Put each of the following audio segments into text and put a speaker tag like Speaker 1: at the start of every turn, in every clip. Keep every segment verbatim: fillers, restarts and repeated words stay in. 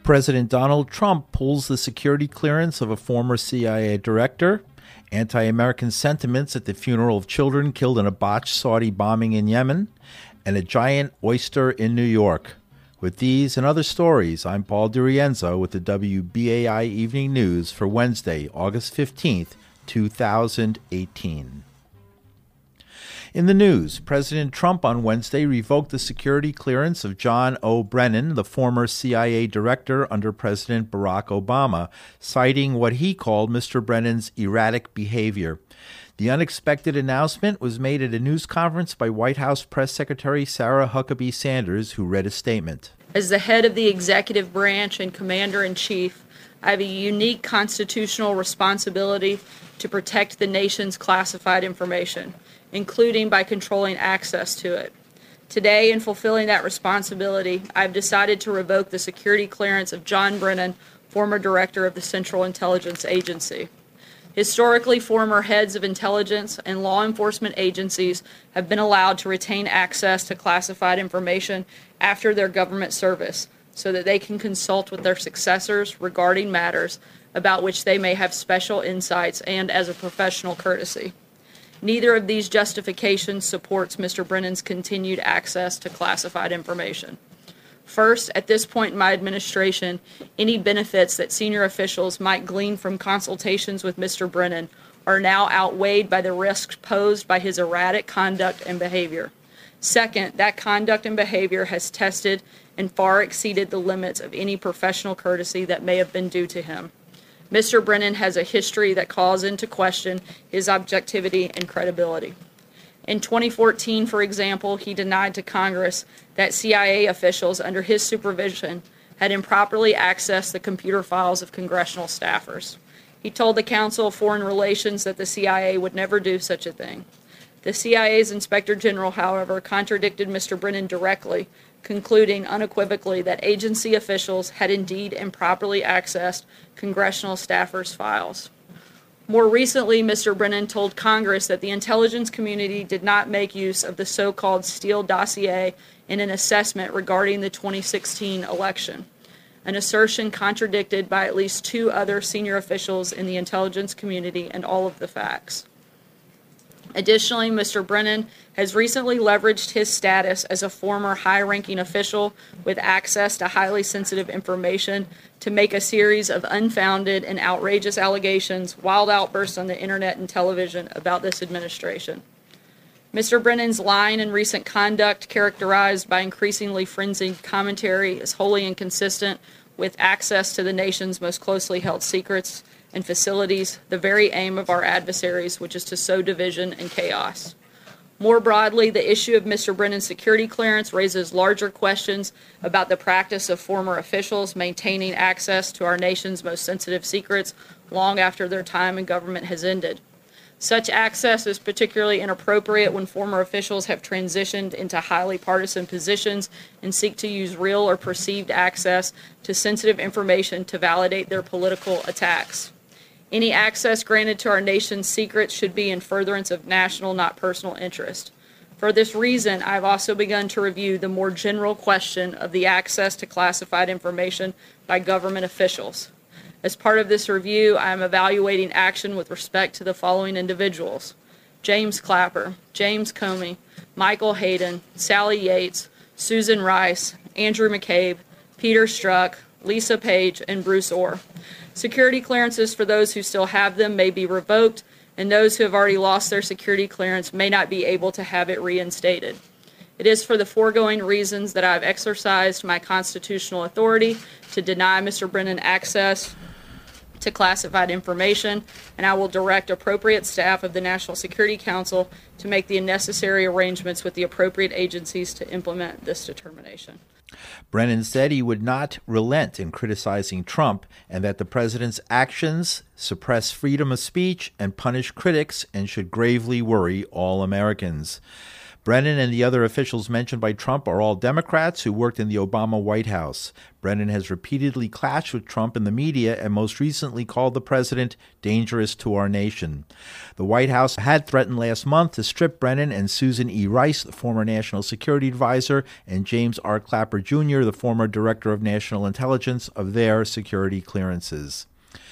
Speaker 1: President Donald Trump pulls the security clearance of a former C I A director. Anti-American sentiments at the funeral of children killed in a botched Saudi bombing in Yemen. And a giant oyster in New York. With these and other stories, I'm Paul DiRienzo with the W B A I Evening News for Wednesday, August fifteenth, two thousand eighteen. In the news, President Trump on Wednesday revoked the security clearance of John O. Brennan, the former C I A director under President Barack Obama, citing what he called Mister Brennan's erratic behavior. The unexpected announcement was made at a news conference by White House Press Secretary Sarah Huckabee Sanders, who read a statement.
Speaker 2: As the head of the executive branch and commander-in-chief, I have a unique constitutional responsibility to protect the nation's classified information, including by controlling access to it. Today, in fulfilling that responsibility, I have decided to revoke the security clearance of John Brennan, former director of the Central Intelligence Agency. Historically, former heads of intelligence and law enforcement agencies have been allowed to retain access to classified information after their government service so that they can consult with their successors regarding matters about which they may have special insights and as a professional courtesy. Neither of these justifications supports Mister Brennan's continued access to classified information. First, at this point in my administration, any benefits that senior officials might glean from consultations with Mister Brennan are now outweighed by the risks posed by his erratic conduct and behavior. Second, that conduct and behavior has tested and far exceeded the limits of any professional courtesy that may have been due to him. Mister Brennan has a history that calls into question his objectivity and credibility. In twenty fourteen, for example, he denied to Congress that C I A officials under his supervision had improperly accessed the computer files of congressional staffers. He told the Council of Foreign Relations that the C I A would never do such a thing. The C I A's Inspector General, however, contradicted Mister Brennan directly, concluding unequivocally that agency officials had indeed improperly accessed congressional staffers' files. More recently, Mister Brennan told Congress that the intelligence community did not make use of the so-called Steele dossier in an assessment regarding the twenty sixteen election, an assertion contradicted by at least two other senior officials in the intelligence community and all of the facts. Additionally, Mister Brennan has recently leveraged his status as a former high-ranking official with access to highly sensitive information to make a series of unfounded and outrageous allegations, wild outbursts on the internet and television about this administration. Mister Brennan's lying and recent conduct, characterized by increasingly frenzied commentary, is wholly inconsistent with access to the nation's most closely held secrets and facilities, the very aim of our adversaries, which is to sow division and chaos. More broadly, the issue of Mister Brennan's security clearance raises larger questions about the practice of former officials maintaining access to our nation's most sensitive secrets long after their time in government has ended. Such access is particularly inappropriate when former officials have transitioned into highly partisan positions and seek to use real or perceived access to sensitive information to validate their political attacks. Any access granted to our nation's secrets should be in furtherance of national, not personal interest. For this reason, I've also begun to review the more general question of the access to classified information by government officials. As part of this review, I am evaluating action with respect to the following individuals: James Clapper, James Comey, Michael Hayden, Sally Yates, Susan Rice, Andrew McCabe, Peter Strzok, Lisa Page, and Bruce Orr. Security clearances for those who still have them may be revoked, and those who have already lost their security clearance may not be able to have it reinstated. It is for the foregoing reasons that I have exercised my constitutional authority to deny Mister Brennan access to classified information, and I will direct appropriate staff of the National Security Council to make the necessary arrangements with the appropriate agencies to implement this determination.
Speaker 1: Brennan said he would not relent in criticizing Trump and that the president's actions suppress freedom of speech and punish critics and should gravely worry all Americans. Brennan and the other officials mentioned by Trump are all Democrats who worked in the Obama White House. Brennan has repeatedly clashed with Trump in the media and most recently called the president dangerous to our nation. The White House had threatened last month to strip Brennan and Susan E. Rice, the former National Security Advisor, and James R. Clapper Junior, the former Director of National Intelligence, of their security clearances.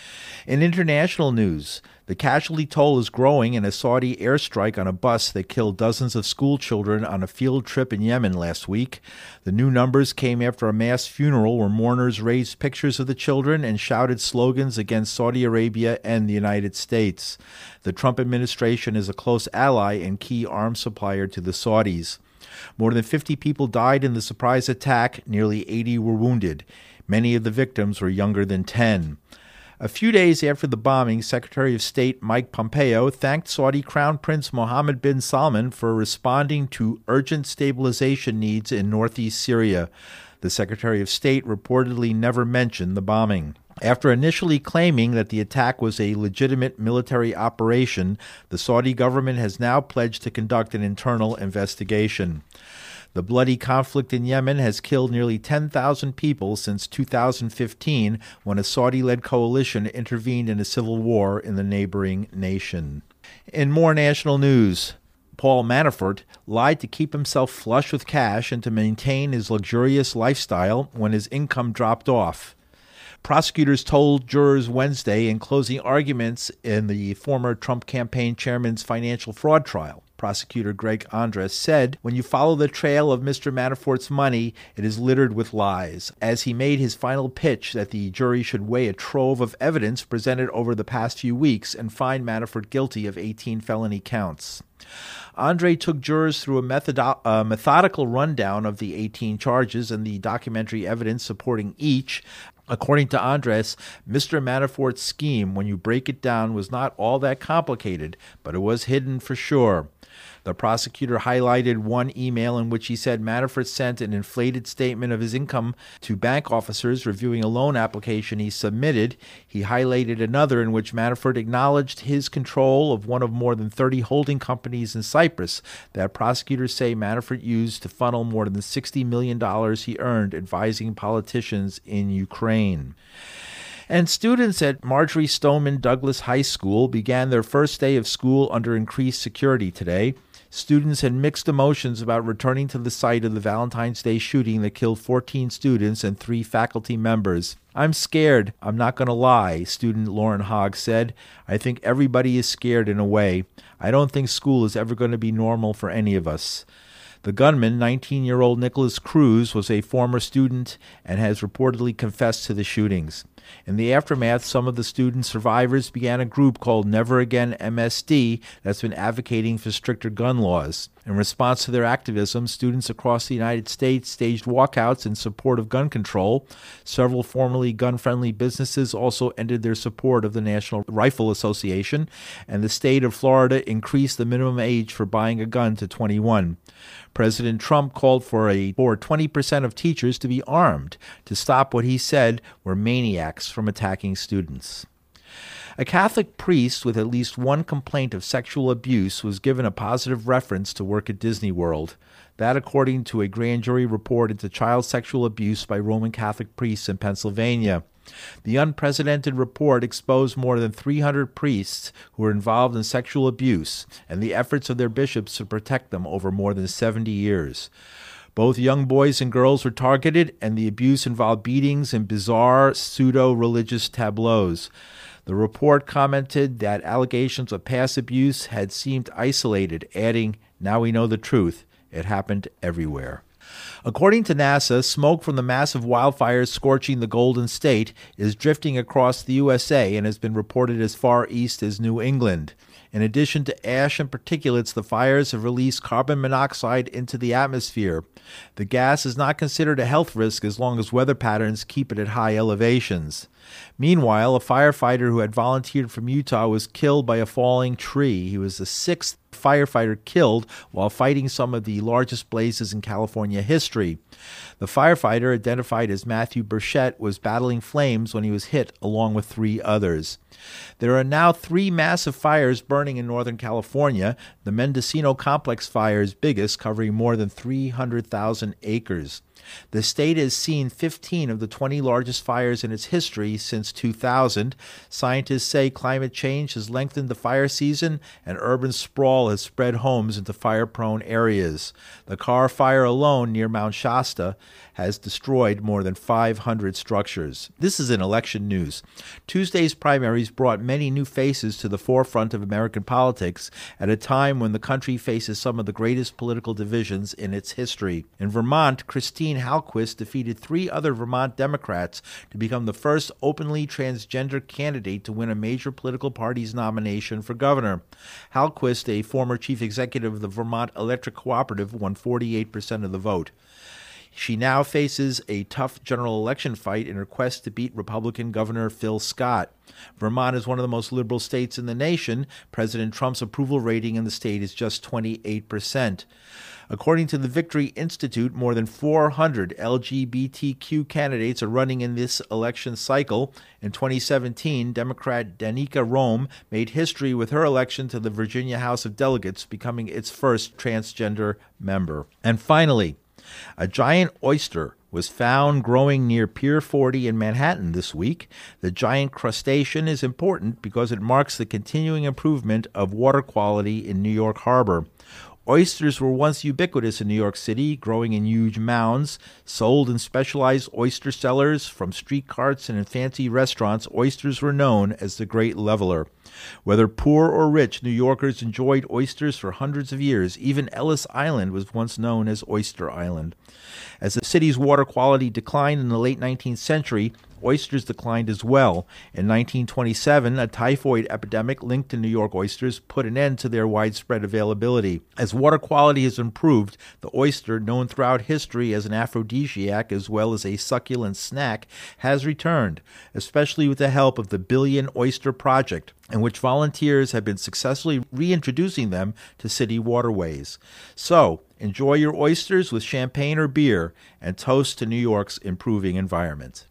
Speaker 1: In international news, the casualty toll is growing in a Saudi airstrike on a bus that killed dozens of school children on a field trip in Yemen last week. The new numbers came after a mass funeral where mourners raised pictures of the children and shouted slogans against Saudi Arabia and the United States. The Trump administration is a close ally and key arms supplier to the Saudis. More than fifty people died in the surprise attack. Nearly eighty were wounded. Many of the victims were younger than ten. A few days after the bombing, Secretary of State Mike Pompeo thanked Saudi Crown Prince Mohammed bin Salman for responding to urgent stabilization needs in northeast Syria. The Secretary of State reportedly never mentioned the bombing. After initially claiming that the attack was a legitimate military operation, the Saudi government has now pledged to conduct an internal investigation. The bloody conflict in Yemen has killed nearly ten thousand people since two thousand fifteen, when a Saudi-led coalition intervened in a civil war in the neighboring nation. In more national news, Paul Manafort lied to keep himself flush with cash and to maintain his luxurious lifestyle when his income dropped off. Prosecutors told jurors Wednesday in closing arguments in the former Trump campaign chairman's financial fraud trial. Prosecutor Greg Andres said, "When you follow the trail of Mister Manafort's money, it is littered with lies," as he made his final pitch that the jury should weigh a trove of evidence presented over the past few weeks and find Manafort guilty of eighteen felony counts. Andre took jurors through a methodo- uh, methodical rundown of the eighteen charges and the documentary evidence supporting each. According to Andres, Mister Manafort's scheme, when you break it down, was not all that complicated, but it was hidden for sure. The prosecutor highlighted one email in which he said Manafort sent an inflated statement of his income to bank officers reviewing a loan application he submitted. He highlighted another in which Manafort acknowledged his control of one of more than thirty holding companies in Cyprus that prosecutors say Manafort used to funnel more than sixty million dollars he earned advising politicians in Ukraine. And students at Marjory Stoneman Douglas High School began their first day of school under increased security today. Students had mixed emotions about returning to the site of the Valentine's Day shooting that killed fourteen students and three faculty members. "I'm scared, I'm not going to lie," student Lauren Hogg said. "I think everybody is scared in a way. I don't think school is ever going to be normal for any of us." The gunman, nineteen-year-old Nicholas Cruz, was a former student and has reportedly confessed to the shootings. In the aftermath, some of the student survivors began a group called Never Again M S D that's been advocating for stricter gun laws. In response to their activism, students across the United States staged walkouts in support of gun control. Several formerly gun-friendly businesses also ended their support of the National Rifle Association, and the state of Florida increased the minimum age for buying a gun to twenty-one. President Trump called for a for twenty percent of teachers to be armed to stop what he said were maniacs from attacking students. A Catholic priest with at least one complaint of sexual abuse was given a positive reference to work at Disney World. That according to a grand jury report into child sexual abuse by Roman Catholic priests in Pennsylvania. The unprecedented report exposed more than three hundred priests who were involved in sexual abuse and the efforts of their bishops to protect them over more than seventy years. Both young boys and girls were targeted, and the abuse involved beatings and bizarre pseudo-religious tableaus. The report commented that allegations of past abuse had seemed isolated, adding, "Now we know the truth. It happened everywhere." According to NASA, smoke from the massive wildfires scorching the Golden State is drifting across the U S A and has been reported as far east as New England. In addition to ash and particulates, the fires have released carbon monoxide into the atmosphere. The gas is not considered a health risk as long as weather patterns keep it at high elevations. Meanwhile, a firefighter who had volunteered from Utah was killed by a falling tree. He was the sixth firefighter killed while fighting some of the largest blazes in California history. The firefighter, identified as Matthew Burchett, was battling flames when he was hit, along with three others. There are now three massive fires burning in Northern California. The Mendocino Complex fire is biggest, covering more than three hundred thousand acres. The state has seen fifteen of the twenty largest fires in its history since two thousand. Scientists say climate change has lengthened the fire season, and urban sprawl has spread homes into fire-prone areas. The Carr Fire alone near Mount Shasta has destroyed more than five hundred structures. This is in election news. Tuesday's primaries brought many new faces to the forefront of American politics at a time when the country faces some of the greatest political divisions in its history. In Vermont, Christine Hallquist defeated three other Vermont Democrats to become the first openly transgender candidate to win a major political party's nomination for governor. Hallquist, a former chief executive of the Vermont Electric Cooperative, won forty-eight percent of the vote. She now faces a tough general election fight in her quest to beat Republican Governor Phil Scott. Vermont is one of the most liberal states in the nation. President Trump's approval rating in the state is just twenty-eight percent. According to the Victory Institute, more than four hundred L G B T Q candidates are running in this election cycle. In twenty seventeen, Democrat Danica Roem made history with her election to the Virginia House of Delegates, becoming its first transgender member. And finally, a giant oyster was found growing near Pier forty in Manhattan this week. The giant crustacean is important because it marks the continuing improvement of water quality in New York Harbor. Oysters were once ubiquitous in New York City, growing in huge mounds. Sold in specialized oyster cellars from street carts and in fancy restaurants, oysters were known as the Great Leveler. Whether poor or rich, New Yorkers enjoyed oysters for hundreds of years. Even Ellis Island was once known as Oyster Island. As the city's water quality declined in the late nineteenth century, oysters declined as well. In nineteen twenty-seven, a typhoid epidemic linked to New York oysters put an end to their widespread availability. As water quality has improved, the oyster, known throughout history as an aphrodisiac as well as a succulent snack, has returned, especially with the help of the Billion Oyster Project, in which volunteers have been successfully reintroducing them to city waterways. So, enjoy your oysters with champagne or beer, and toast to New York's improving environment.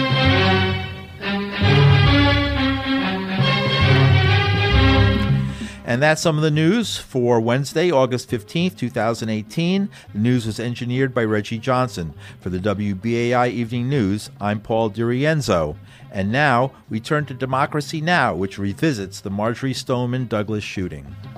Speaker 1: And that's some of the news for Wednesday, August fifteenth, twenty eighteen. The news was engineered by Reggie Johnson. For the W B A I Evening News, I'm Paul DiRienzo. And now we turn to Democracy Now!, which revisits the Marjory Stoneman Douglas shooting.